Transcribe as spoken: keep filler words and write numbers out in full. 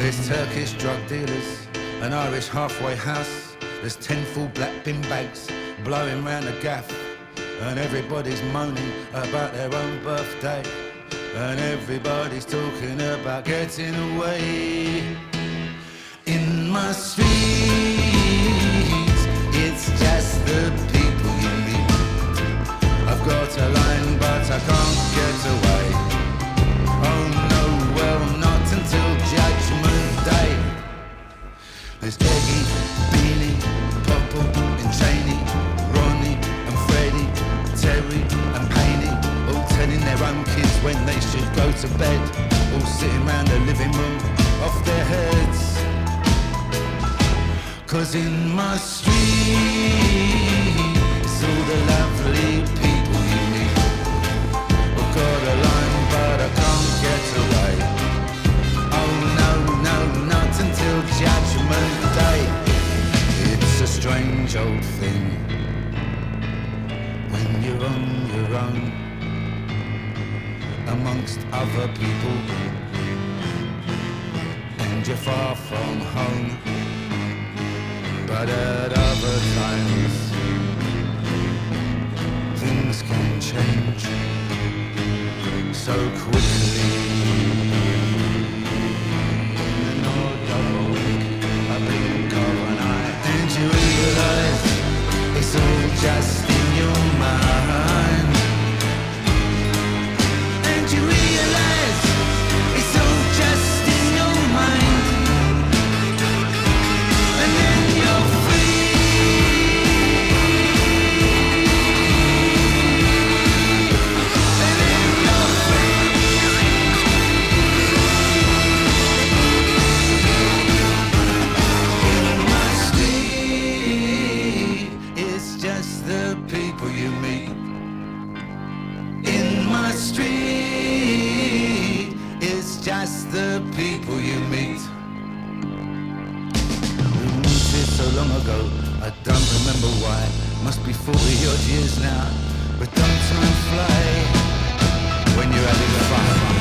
There's Turkish drug dealers, an Irish halfway house. There's ten full black bin bags blowing round the gaff. And everybody's moaning about their own birthday. And everybody's talking about getting away. In my streets, it's just the people you meet. I've got a line but I can't get away. Oh no, well not until Judgment Day. There's Eggy, Beanie, Popple and Cheney, Ronnie and Freddie, Terry and Paney, all telling their own kids when they should go to bed, all sitting round the living room off their heads. Cause in my streets, all the lovely people you meet. I've got a line but I can't get away. Oh no, no, not until Judgment Day. It's a strange old thing when you're on your own amongst other people and you're far from home. But at other times things can change so quickly. In an odd week, a blink of an eye, and you realise it's all just in your mind. And you realise it's all just in your mind. And then you're the people you meet. We moved here so long ago, I don't remember why. Must be forty odd years now, but don't time fly when you're having fun.